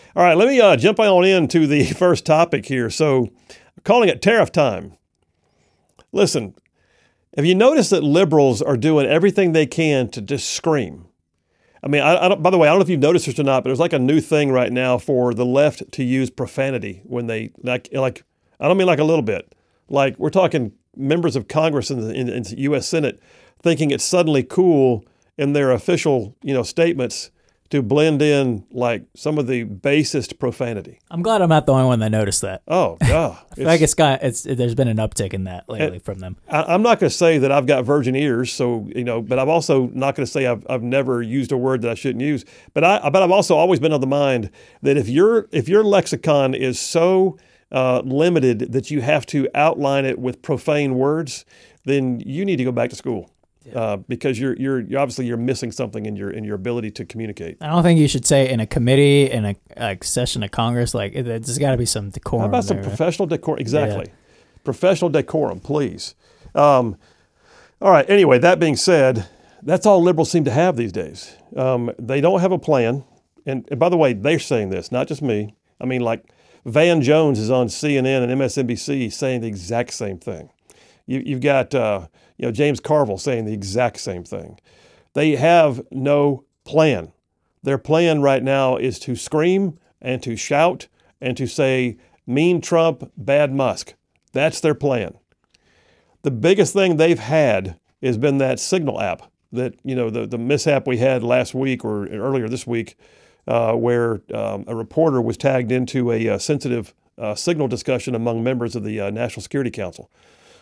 All right, let me jump on into the first topic here. So, calling it tariff time. Listen, have you noticed that liberals are doing everything they can to just scream? I mean, I don't, by the way, I don't know if you've noticed this or not, but there's like a new thing right now for the left to use profanity when they, like I don't mean like a little bit. Like, we're talking members of Congress in the U.S. Senate thinking it's suddenly cool in their official, statements to blend in like some of the basest profanity. I'm glad I'm not the only one that noticed that. Oh, yeah. I feel like there's been an uptick in that lately from them. I'm not going to say that I've got virgin ears, so but I'm also not going to say I've never used a word that I shouldn't use. But I've also always been of the mind that if your lexicon is so limited that you have to outline it with profane words, then you need to go back to school. Because you're obviously missing something in your ability to communicate. I don't think you should say in a committee, in a session of Congress, like there's got to be some decorum. How about some professional decorum? Exactly. Yeah. Professional decorum, please. All right. Anyway, that being said, that's all liberals seem to have these days. They don't have a plan. And by the way, they're saying this, not just me. I mean, like Van Jones is on CNN and MSNBC saying the exact same thing. You've got James Carville saying the exact same thing. They have no plan. Their plan right now is to scream and to shout and to say, mean Trump, bad Musk. That's their plan. The biggest thing they've had has been that Signal app that, the mishap we had last week or earlier this week where a reporter was tagged into a sensitive Signal discussion among members of the National Security Council.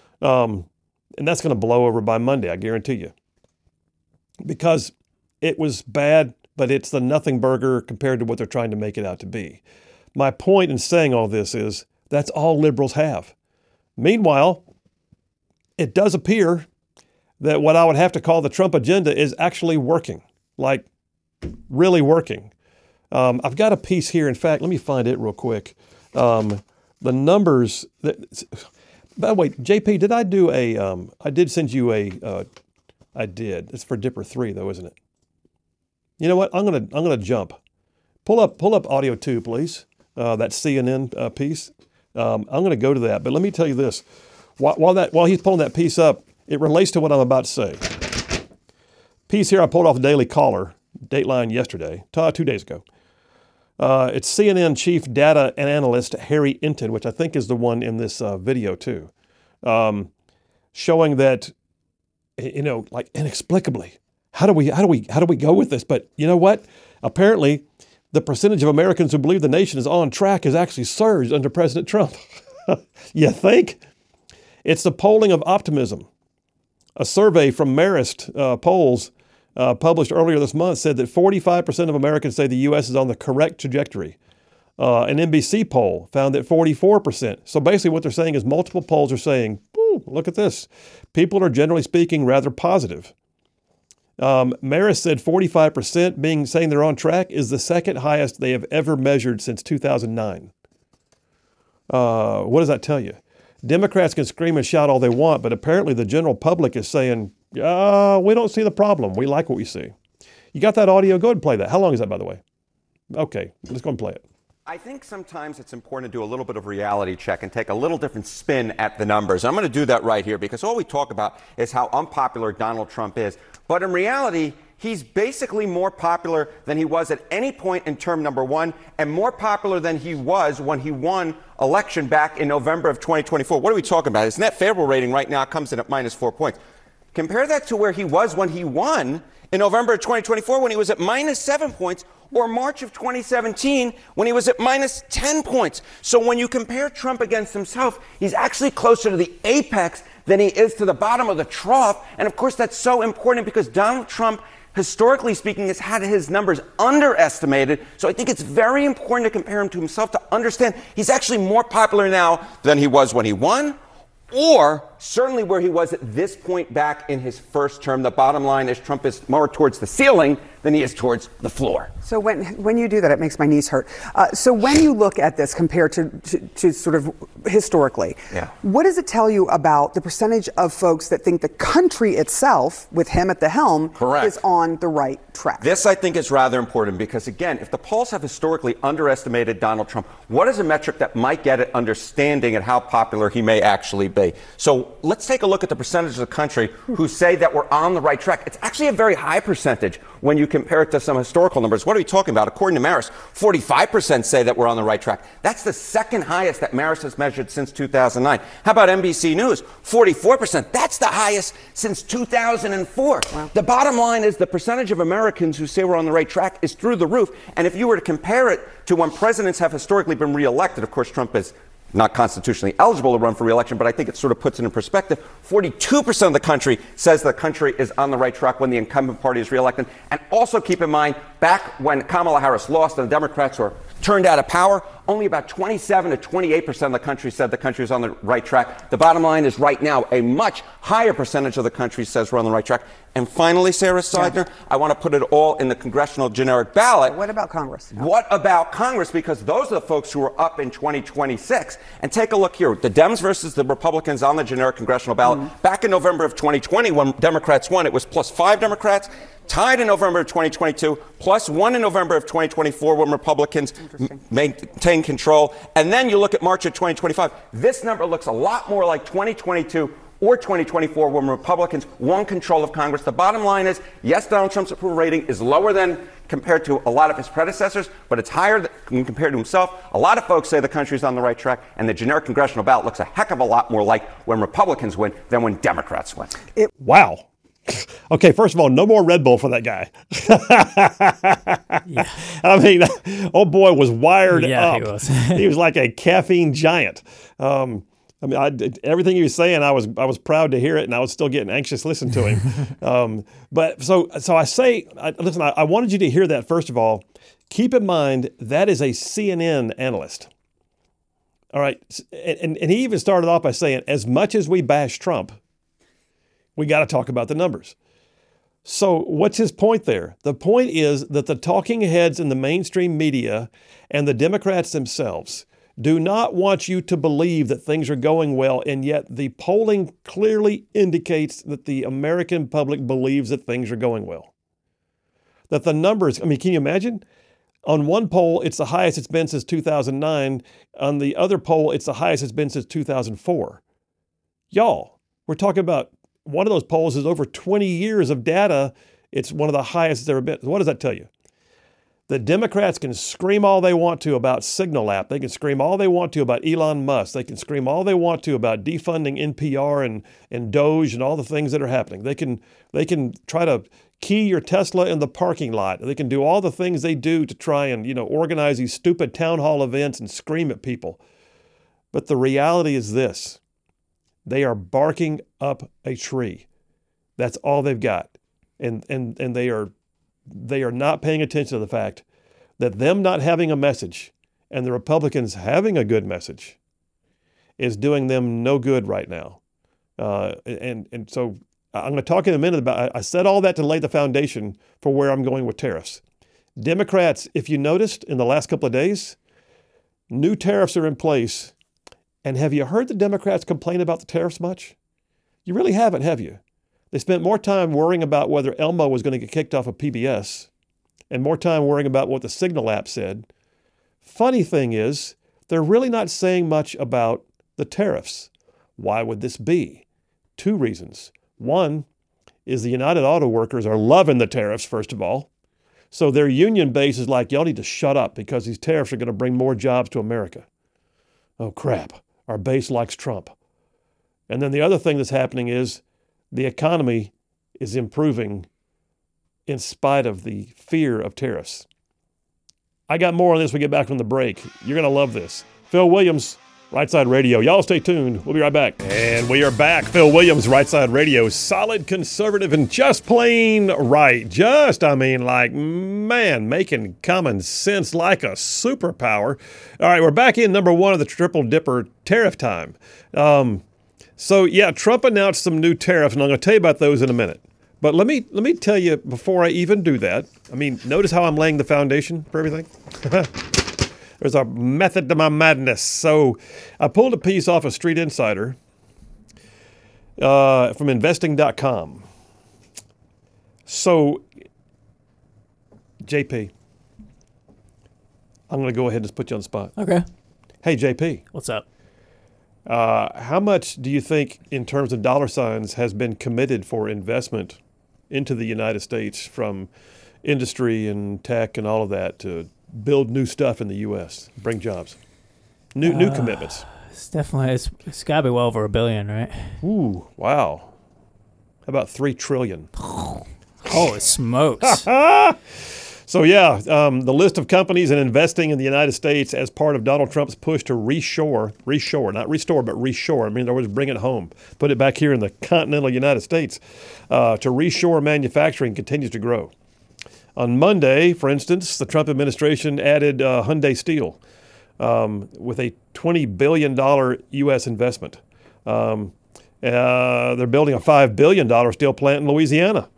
And that's going to blow over by Monday, I guarantee you. Because it was bad, but it's the nothing burger compared to what they're trying to make it out to be. My point in saying all this is that's all liberals have. Meanwhile, it does appear that what I would have to call the Trump agenda is actually working, like really working. I've got a piece here. In fact, let me find it real quick. The numbers that... By the way, JP, did I do I did send you I did. It's for Dipper 3 though, isn't it? You know what? I'm gonna jump. Pull up audio 2, please. That CNN piece. I'm gonna go to that. But let me tell you this. While he's pulling that piece up, it relates to what I'm about to say. Piece here I pulled off the Daily Caller, Dateline yesterday, 2 days ago. It's CNN chief data and analyst Harry Enton, which I think is the one in this video too, showing that, like inexplicably, how do we go with this? But you know what? Apparently, the percentage of Americans who believe the nation is on track has actually surged under President Trump. You think? It's the polling of optimism. A survey from Marist polls published earlier this month said that 45% of Americans say the U.S. is on the correct trajectory. An NBC poll found that 44%. So basically what they're saying is multiple polls are saying, ooh, look at this. People are generally speaking rather positive. Marist said 45% saying they're on track is the second highest they have ever measured since 2009. What does that tell you? Democrats can scream and shout all they want, but apparently the general public is saying, we don't see the problem. We like what we see. You got that audio? Go ahead and play that. How long is that, by the way? Okay, let's go and play it. I think sometimes it's important to do a little bit of reality check and take a little different spin at the numbers. I'm going to do that right here because all we talk about is how unpopular Donald Trump is. But in reality, he's basically more popular than he was at any point in term number one and more popular than he was when he won election back in November of 2024. What are we talking about? His net favorable rating right now comes in at -4 points. Compare that to where he was when he won in November of 2024 when he was at -7 points, or March of 2017 when he was at -10 points. So when you compare Trump against himself, he's actually closer to the apex than he is to the bottom of the trough. And of course, that's so important because Donald Trump, historically speaking, has had his numbers underestimated. So I think it's very important to compare him to himself to understand he's actually more popular now than he was when he won or certainly where he was at this point back in his first term. The bottom line is Trump is more towards the ceiling than he is towards the floor. So when you do that, it makes my knees hurt. So when you look at this compared to sort of historically, what does it tell you about the percentage of folks that think the country itself, with him at the helm, is on the right track? This, I think, is rather important because, again, if the polls have historically underestimated Donald Trump, what is a metric that might get at understanding at how popular he may actually be? So let's take a look at the percentage of the country who say that we're on the right track. It's actually a very high percentage when you compare it to some historical numbers. What are we talking about? According to Marist, 45% say that we're on the right track. That's the second highest that Marist has measured since 2009. How about NBC News? 44%. That's the highest since 2004. Wow. The bottom line is the percentage of Americans who say we're on the right track is through the roof. And if you were to compare it to when presidents have historically been reelected, of course, Trump is not constitutionally eligible to run for re-election, but I think it sort of puts it in perspective. 42% of the country says the country is on the right track when the incumbent party is re-elected. And also keep in mind, back when Kamala Harris lost and the Democrats were turned out of power, only about 27 to 28% of the country said the country is on the right track. The bottom line is right now, a much higher percentage of the country says we're on the right track. And finally, Sarah Seidner, I want to put it all in the congressional generic ballot. What about Congress? What about Congress? Because those are the folks who are up in 2026. And take a look here. The Dems versus the Republicans on the generic congressional ballot. Back in November of 2020, when Democrats won, it was plus 5 Democrats. Tied in November of 2022, plus 1 in November of 2024 when Republicans maintain control. And then you look at March of 2025. This number looks a lot more like 2022 or 2024 when Republicans won control of Congress. The bottom line is, yes, Donald Trump's approval rating is lower than compared to a lot of his predecessors, but it's higher than compared to himself. A lot of folks say the country's on the right track, and the generic congressional ballot looks a heck of a lot more like when Republicans win than when Democrats win. Wow. Okay, first of all, no more Red Bull for that guy. Yeah. I mean, old boy was wired up. He was. He was like a caffeine giant. Everything he was saying, I was proud to hear it, and I was still getting anxious listening to him. But so I say, listen, I wanted you to hear that first of all. Keep in mind that is a CNN analyst. All right, and he even started off by saying, as much as we bash Trump, we got to talk about the numbers. So what's his point there? The point is that the talking heads in the mainstream media and the Democrats themselves do not want you to believe that things are going well, and yet the polling clearly indicates that the American public believes that things are going well. That the numbers, I mean, can you imagine? On one poll, it's the highest it's been since 2009. On the other poll, it's the highest it's been since 2004. Y'all, we're talking about one of those polls is over 20 years of data. It's one of the highest it's ever been. What does that tell you? The Democrats can scream all they want to about Signal app. They can scream all they want to about Elon Musk. They can scream all they want to about defunding NPR and Doge and all the things that are happening. They can try to key your Tesla in the parking lot. They can do all the things they do to try and, organize these stupid town hall events and scream at people. But the reality is this. They are barking up a tree. That's all they've got. And they are not paying attention to the fact that them not having a message and the Republicans having a good message is doing them no good right now. And so I'm going to talk in a minute about, I said all that to lay the foundation for where I'm going with tariffs. Democrats, if you noticed in the last couple of days, new tariffs are in place. And have you heard the Democrats complain about the tariffs much? You really haven't, have you? They spent more time worrying about whether Elmo was going to get kicked off of PBS and more time worrying about what the Signal app said. Funny thing is, they're really not saying much about the tariffs. Why would this be? 2 reasons. One is the United Auto Workers are loving the tariffs, first of all. So their union base is like, y'all need to shut up because these tariffs are going to bring more jobs to America. Oh, crap. Our base likes Trump. And then the other thing that's happening is the economy is improving in spite of the fear of tariffs. I got more on this when we get back from the break. You're going to love this. Phil Williams, Right Side Radio. Y'all stay tuned. We'll be right back. And we are back. Phil Williams, Right Side Radio. Solid conservative and just plain right. Making common sense like a superpower. All right, we're back in number 1 of the Triple Dipper tariff time. So yeah, Trump announced some new tariffs, and I'm going to tell you about those in a minute. But let me tell you before I even do that. I mean, notice how I'm laying the foundation for everything. There's a method to my madness. So I pulled a piece off of Street Insider from investing.com. So, JP, I'm going to go ahead and just put you on the spot. Okay. Hey, JP. What's up? How much do you think, in terms of dollar signs, has been committed for investment into the United States from industry and tech and all of that to build new stuff in the U.S., bring jobs, new commitments? It's definitely it's got to be well over $1 billion, right? Ooh, wow! How about $3 trillion? Holy smokes! So yeah, the list of companies and investing in the United States as part of Donald Trump's push to reshore, not restore, but reshore. I mean, in other words, bring it home, put it back here in the continental United States, to reshore manufacturing continues to grow. On Monday, for instance, the Trump administration added Hyundai Steel with a $20 billion U.S. investment. They're building a $5 billion steel plant in Louisiana.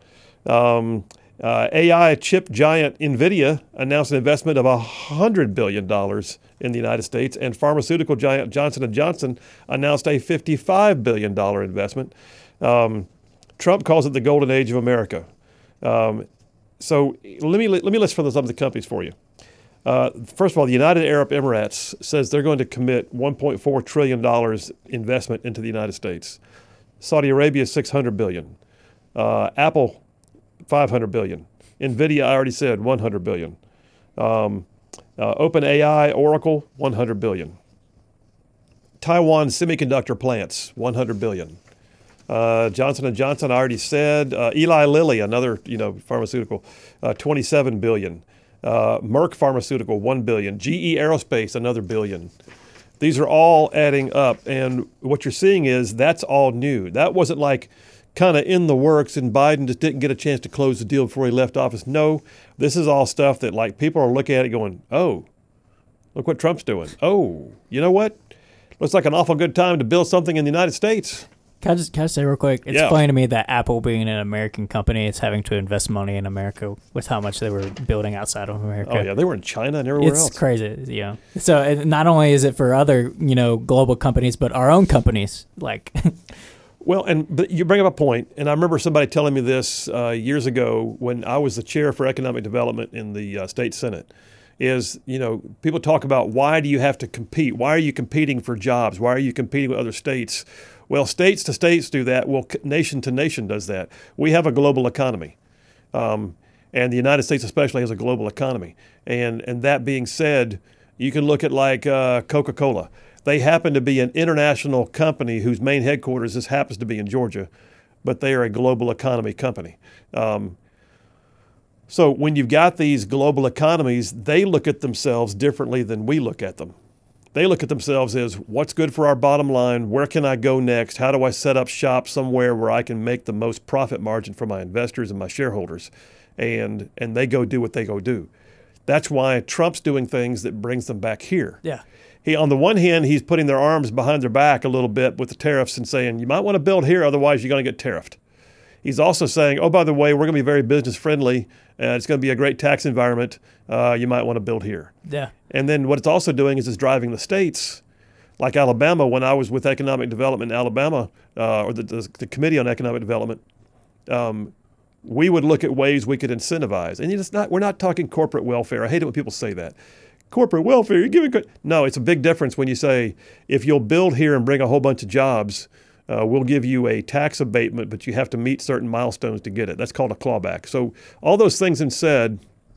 AI chip giant NVIDIA announced an investment of $100 billion in the United States, and pharmaceutical giant Johnson & Johnson announced a $55 billion investment. Trump calls it the golden age of America. So let me list some of the companies for you. First of all, the United Arab Emirates says they're going to commit $1.4 trillion investment into the United States. Saudi Arabia, $600 billion. Apple, $500 billion. NVIDIA, I already said, $100 billion. OpenAI, Oracle, $100 billion. Taiwan semiconductor plants, $100 billion. Johnson & Johnson, I already said. Eli Lilly, another pharmaceutical, $27 billion. Merck Pharmaceutical, $1 billion. GE Aerospace, another $1 billion. These are all adding up, and what you're seeing is that's all new. That wasn't like kind of in the works and Biden just didn't get a chance to close the deal before he left office. No, this is all stuff that like people are looking at it going, oh, look what Trump's doing. Oh, you know what? Looks like an awful good time to build something in the United States. Can I just say real quick? It's funny to me that Apple, being an American company, is having to invest money in America with how much they were building outside of America. Oh yeah, they were in China and everywhere else. It's crazy, yeah. So not only is it for other, global companies, but our own companies, like. Well, but you bring up a point, and I remember somebody telling me this years ago when I was the chair for economic development in the state senate. Is people talk about why do you have to compete? Why are you competing for jobs? Why are you competing with other states? Well, states to states do that. Well, nation to nation does that. We have a global economy, and the United States especially has a global economy. And that being said, you can look at like Coca-Cola. They happen to be an international company whose main headquarters just happens to be in Georgia, but they are a global economy company. So when you've got these global economies, they look at themselves differently than we look at them. They look at themselves as what's good for our bottom line, where can I go next, how do I set up shop somewhere where I can make the most profit margin for my investors and my shareholders, and they go do what they go do. That's why Trump's doing things that brings them back here. Yeah. On the one hand, he's putting their arms behind their back a little bit with the tariffs and saying, you might want to build here, otherwise you're going to get tariffed. He's also saying, oh, by the way, we're going to be very business friendly. It's going to be a great tax environment. You might want to build here. Yeah. And then what it's also doing is it's driving the states, like Alabama. When I was with economic development in Alabama, or the Committee on Economic Development, we would look at ways we could incentivize. And we're not talking corporate welfare. I hate it when people say that. Corporate welfare, you're giving. No, it's a big difference when you say, if you'll build here and bring a whole bunch of jobs, we'll give you a tax abatement, but you have to meet certain milestones to get it. That's called a clawback. So all those things being said,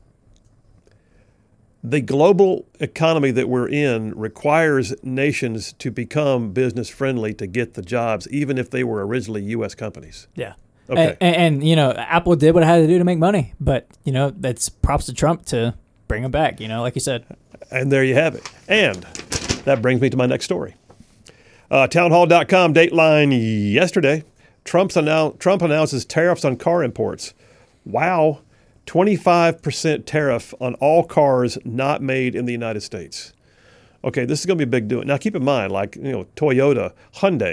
the global economy that we're in requires nations to become business friendly to get the jobs, even if they were originally U.S. companies. Yeah. Okay. And Apple did what it had to do to make money, but, that's props to Trump to bring them back, like you said. And there you have it. And that brings me to my next story. Townhall.com, Dateline yesterday. Trump announces tariffs on car imports. Wow. 25% tariff on all cars not made in the United States. Okay, this is going to be a big deal. Now, keep in mind, Toyota, Hyundai,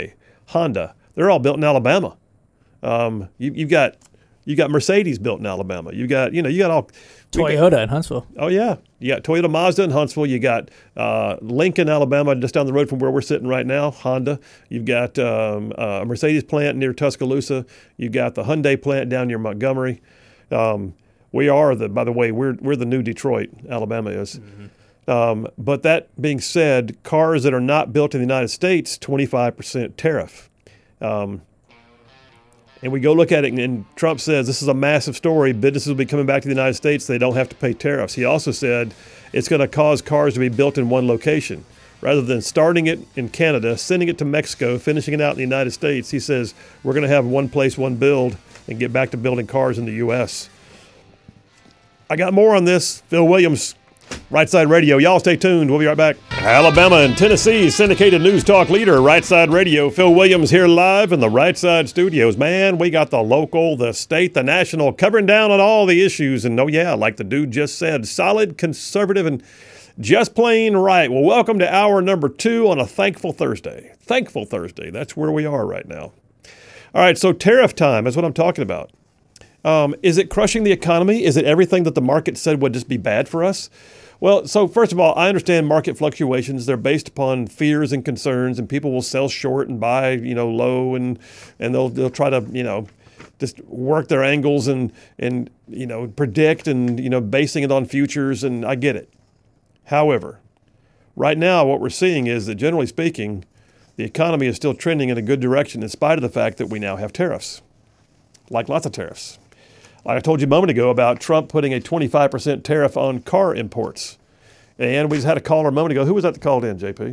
Honda. They're all built in Alabama. You've got Mercedes built in Alabama. You got all Toyota in Huntsville. Oh yeah, you got Toyota Mazda in Huntsville. You got Lincoln, Alabama, just down the road from where we're sitting right now. Honda. You've got a Mercedes plant near Tuscaloosa. You've got the Hyundai plant down near Montgomery. We are by the way, we're the new Detroit. Alabama is. Mm-hmm. But that being said, cars that are not built in the United States, 25% tariff. And we go look at it, and Trump says this is a massive story. Businesses will be coming back to the United States. They don't have to pay tariffs. He also said it's going to cause cars to be built in one location. Rather than starting it in Canada, sending it to Mexico, finishing it out in the United States, he says we're going to have one place, one build, and get back to building cars in the U.S. I got more on this. Phil Williams, Right Side Radio. Y'all stay tuned. We'll be right back. Alabama and Tennessee's syndicated news talk leader, Right Side Radio. Phil Williams here live in the Right Side studios. Man, we got the local, the state, the national, covering down on all the issues. And oh yeah, like the dude just said, solid, conservative, and just plain right. Well, welcome to hour number 2 on a Thankful Thursday. Thankful Thursday. That's where we are right now. All right, so tariff time is what I'm talking about. Is it crushing the economy? Is it everything that the market said would just be bad for us? Well, so first of all, I understand market fluctuations. They're based upon fears and concerns, and people will sell short and buy, low, and they'll try to, just work their angles and predict and, basing it on futures, and I get it. However, right now what we're seeing is that generally speaking, the economy is still trending in a good direction in spite of the fact that we now have tariffs, like lots of tariffs. Like I told you a moment ago about Trump putting a 25% tariff on car imports. And we just had a caller a moment ago. Who was that that called in, JP?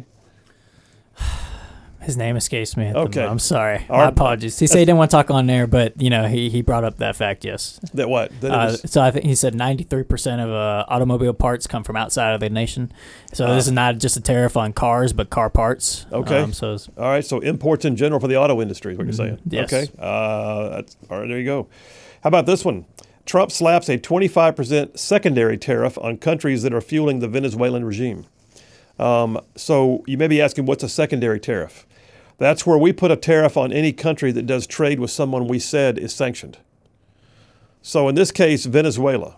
His name escapes me. Okay. I'm sorry. My apologies. He said he didn't want to talk on there, but, he brought up that fact, yes. That what? So I think he said 93% of automobile parts come from outside of the nation. So this is not just a tariff on cars, but car parts. Okay. All right. So imports in general for the auto industry is what you're saying. Yes. Okay. All right. There you go. How about this one? Trump slaps a 25% secondary tariff on countries that are fueling the Venezuelan regime. So you may be asking, what's a secondary tariff? That's where we put a tariff on any country that does trade with someone we said is sanctioned. So in this case, Venezuela,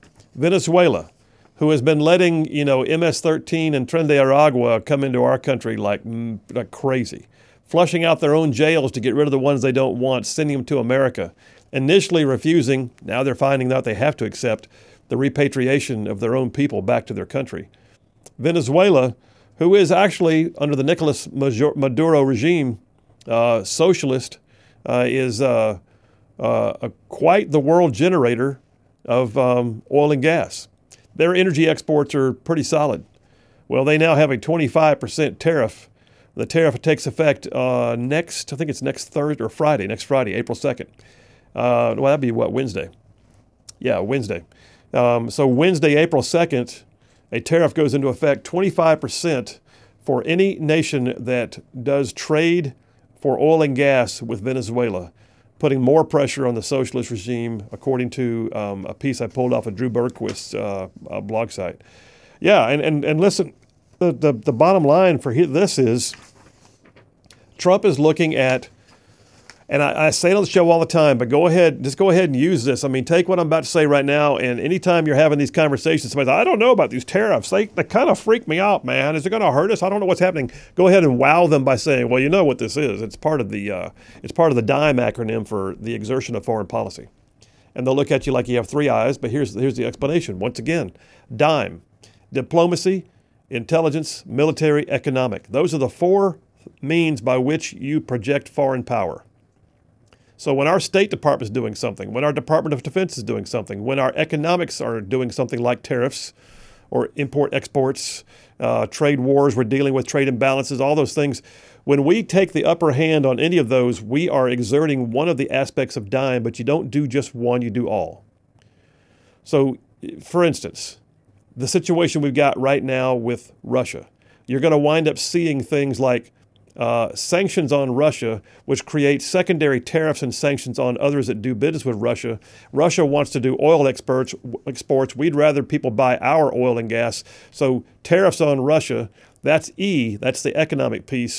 who has been letting, MS-13 and Tren de Aragua come into our country like crazy, flushing out their own jails to get rid of the ones they don't want, sending them to America. Initially refusing, now they're finding out they have to accept the repatriation of their own people back to their country. Venezuela, who is actually, under the Nicolas Maduro regime, socialist, is quite the world generator of oil and gas. Their energy exports are pretty solid. Well, they now have a 25% tariff. The tariff takes effect next Friday, April 2nd. Well, that'd be Wednesday? Yeah, Wednesday. So Wednesday, April 2nd, a tariff goes into effect, 25% for any nation that does trade for oil and gas with Venezuela, putting more pressure on the socialist regime, according to a piece I pulled off of Drew Berquist's blog site. Yeah, and listen, the bottom line for this is Trump is looking at, and I say it on the show all the time, but go ahead and use this. I mean, take what I'm about to say right now, and anytime you're having these conversations, somebody's like, I don't know about these tariffs. They kind of freak me out, man. Is it going to hurt us? I don't know what's happening. Go ahead and wow them by saying, well, you know what this is. It's part of the DIME acronym for the exertion of foreign policy. And they'll look at you like you have 3 eyes, but here's the explanation. Once again, DIME, diplomacy, intelligence, military, economic. Those are the 4 means by which you project foreign power. So when our State Department is doing something, when our Department of Defense is doing something, when our economics are doing something like tariffs or import-exports, trade wars, we're dealing with trade imbalances, all those things, when we take the upper hand on any of those, we are exerting one of the aspects of DIME, but you don't do just one, you do all. So, for instance, the situation we've got right now with Russia, you're going to wind up seeing things like sanctions on Russia, which create secondary tariffs and sanctions on others that do business with Russia. Russia wants to do oil exports. We'd rather people buy our oil and gas. So tariffs on Russia, that's the economic piece.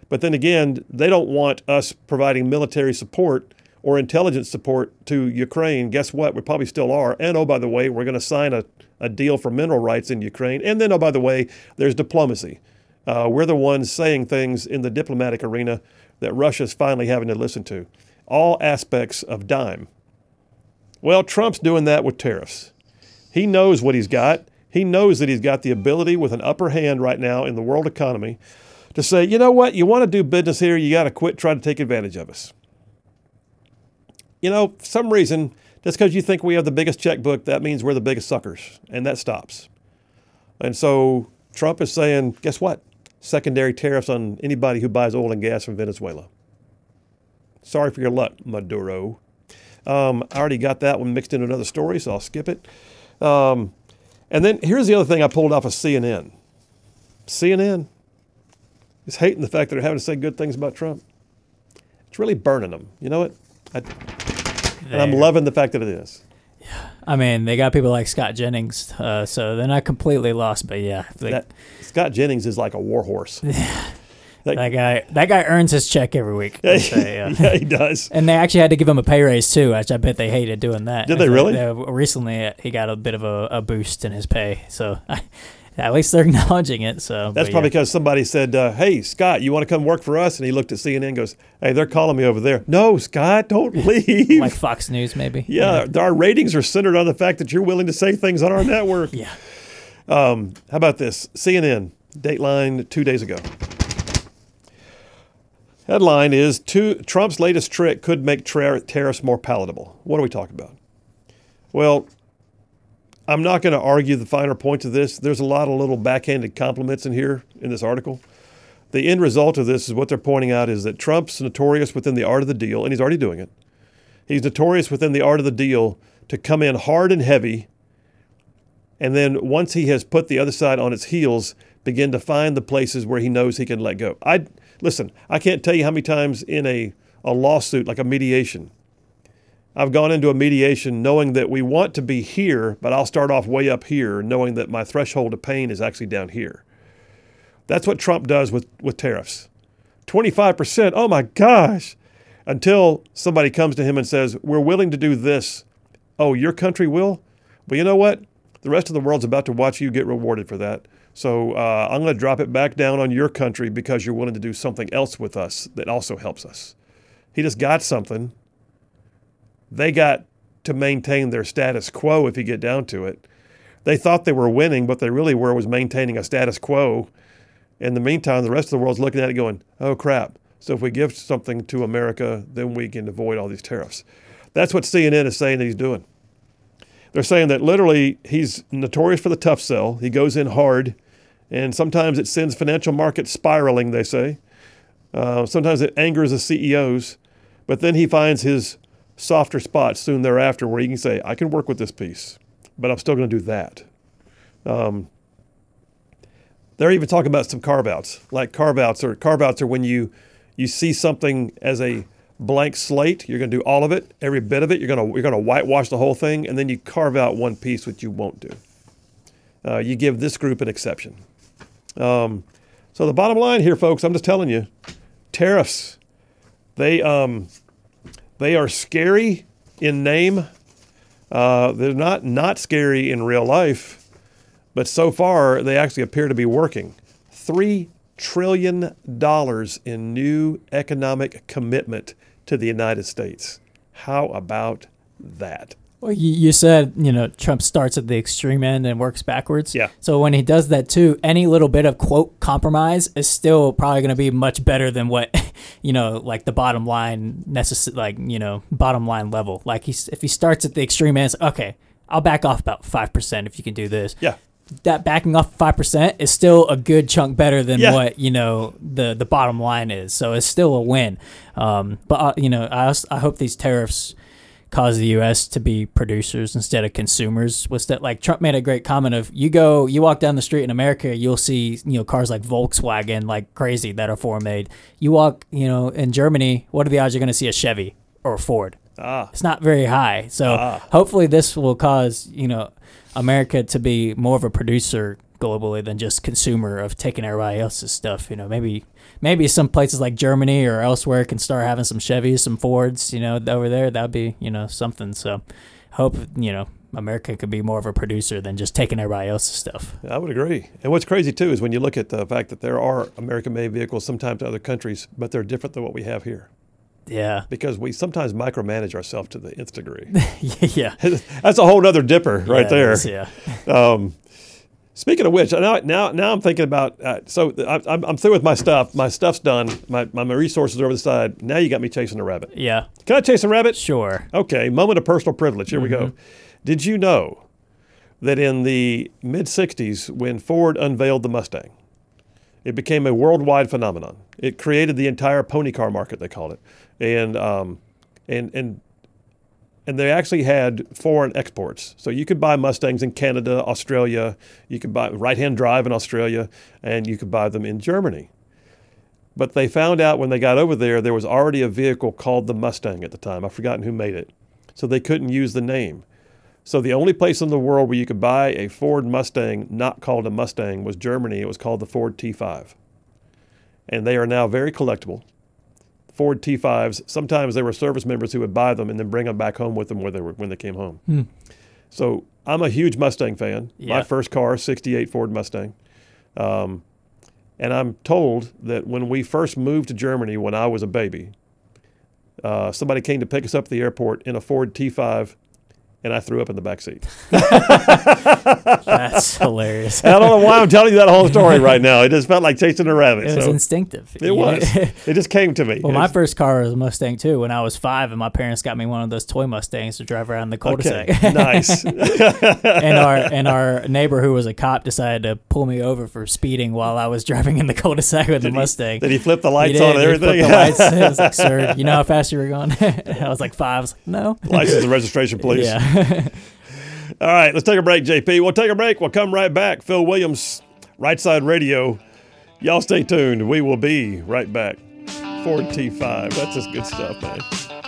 But then again, they don't want us providing military support or intelligence support to Ukraine. Guess what? We probably still are. And oh, by the way, we're going to sign a deal for mineral rights in Ukraine. And then, oh, by the way, there's diplomacy. We're the ones saying things in the diplomatic arena that Russia's finally having to listen to. All aspects of dime. Well, Trump's doing that with tariffs. He knows what he's got. He knows that he's got the ability with an upper hand right now in the world economy to say, you know what, you want to do business here, you got to quit trying to take advantage of us. You know, for some reason, just because you think we have the biggest checkbook, that means we're the biggest suckers, and that stops. And so Trump is saying, guess what? Secondary tariffs on anybody who buys oil and gas from Venezuela. Sorry for your luck, Maduro. I already got that one mixed into another story, so I'll skip it. And then here's the other thing I pulled off of CNN. CNN is hating the fact that they're having to say good things about Trump. It's really burning them. You know what? And I'm loving the fact that it is. Yeah. I mean, they got people like Scott Jennings, so they're not completely lost, but yeah. Scott Jennings is like a war horse. That guy earns his check every week. Yeah, he does. And they actually had to give him a pay raise too, which I bet they hated doing that. Did they really? Recently, he got a bit of a boost in his pay, so at least they're acknowledging it. So that's probably because somebody said, "Hey, Scott, you want to come work for us?" And he looked at CNN and goes, "Hey, they're calling me over there." No, Scott, don't leave. Like Fox News, maybe. Yeah, our ratings are centered on the fact that you're willing to say things on our network. Yeah. How about this? CNN, Dateline 2 days ago. Headline is, Trump's latest trick could make tariffs more palatable. What are we talking about? Well, I'm not going to argue the finer points of this. There's a lot of little backhanded compliments in here in this article. The end result of this is what they're pointing out is that Trump's notorious within the art of the deal, and he's already doing it. He's notorious within the art of the deal to come in hard and heavy, and then once he has put the other side on its heels, begin to find the places where he knows he can let go. Listen, I can't tell you how many times in a lawsuit, like a mediation, I've gone into a mediation knowing that we want to be here, but I'll start off way up here, knowing that my threshold of pain is actually down here. That's what Trump does with tariffs. 25%, oh my gosh, until somebody comes to him and says, we're willing to do this. Oh, your country will? Well, you know what? The rest of the world's about to watch you get rewarded for that. So I'm going to drop it back down on your country because you're willing to do something else with us that also helps us. He just got something. They got to maintain their status quo if you get down to it. They thought they were winning, but they really was maintaining a status quo. In the meantime, the rest of the world's looking at it going, oh, crap. So if we give something to America, then we can avoid all these tariffs. That's what CNN is saying that he's doing. They're saying that literally he's notorious for the tough sell. He goes in hard. And sometimes it sends financial markets spiraling, they say. Sometimes it angers the CEOs. But then he finds his softer spots soon thereafter where he can say, I can work with this piece, but I'm still going to do that. They're even talking about some carve-outs. Like carve-outs are when you see something as a blank slate. You're going to do all of it, every bit of it. You're going to whitewash the whole thing, and then you carve out one piece which you won't do. You give this group an exception. So the bottom line here, folks, I'm just telling you, tariffs, they are scary in name. They're not scary in real life, but so far they actually appear to be working. $3 trillion in new economic commitment to the United States. How about that? Well, you said, Trump starts at the extreme end and works backwards. Yeah. So when he does that too, any little bit of, quote, compromise is still probably going to be much better than what, like the bottom line, bottom line level. Like if he starts at the extreme end, okay, I'll back off about 5% if you can do this. Yeah. That backing off 5% is still a good chunk better than what, the bottom line is. So it's still a win. But I hope these tariffs cause the U.S. to be producers instead of consumers. Was that, like, Trump made a great comment of, you walk down the street in America, you'll see, cars like Volkswagen, like crazy, that are foreign made. You walk, in Germany, what are the odds you're going to see a Chevy or a Ford? It's not very high. So hopefully this will cause, America to be more of a producer globally than just consumer of taking everybody else's stuff. You know, maybe some places like Germany or elsewhere can start having some Chevys, some Fords, you know, over there. That'd be, you know, something. So hope, you know, America could be more of a producer than just taking everybody else's stuff. I would agree. And what's crazy, too, is when you look at the fact that there are American-made vehicles sometimes in other countries, but they're different than what we have here. Yeah. Because we sometimes micromanage ourselves to the nth degree. Yeah. That's a whole other dipper right there. Is, yeah. Speaking of which, now I'm thinking about, so I'm through with my stuff. My stuff's done. My resources are over the side. Now you got me chasing a rabbit. Yeah. Can I chase a rabbit? Sure. Okay, moment of personal privilege. Here we go. Did you know that in the mid-'60s, when Ford unveiled the Mustang, it became a worldwide phenomenon? It created the entire pony car market, they called it. And they actually had foreign exports. So you could buy Mustangs in Canada, Australia. You could buy right-hand drive in Australia, and you could buy them in Germany. But they found out when they got over there was already a vehicle called the Mustang at the time. I've forgotten who made it. So they couldn't use the name. So the only place in the world where you could buy a Ford Mustang not called a Mustang was Germany. It was called the Ford T5. And they are now very collectible. Ford T5s, sometimes there were service members who would buy them and then bring them back home with them when they came home. So I'm a huge Mustang fan. Yeah. My first car, 68 Ford Mustang. And I'm told that when we first moved to Germany when I was a baby, somebody came to pick us up at the airport in a Ford T5, and I threw up in the back seat. That's hilarious. I don't know why I'm telling you that whole story right now. It just felt like chasing a rabbit. It was instinctive. It was. It just came to me. Well, my first car was a Mustang too. When I was 5, and my parents got me one of those toy Mustangs to drive around the cul-de-sac. Okay. Nice. and our neighbor, who was a cop, decided to pull me over for speeding while I was driving in the cul-de-sac with the Mustang. Did he flip the lights on and everything? He flipped the lights. It was like, sir, you know how fast you were going? I was like 5. I was like, no. License and registration, please. Yeah. All right, let's take a break, JP. We'll take a break. We'll come right back. Phil Williams, Right Side Radio. Y'all stay tuned. We will be right back. Ford T5. That's just good stuff, man.